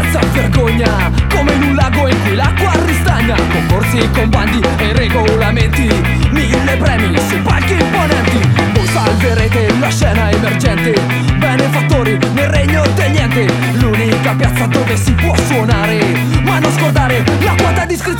senza vergogna, come in un lago in cui l'acqua ristagna. Concorsi con bandi e regolamenti, 1000 premi su palchi imponenti. Voi salverete la scena emergente, benefattori nel regno del niente. L'unica piazza dove si può suonare, ma non scordare la quota discrezione.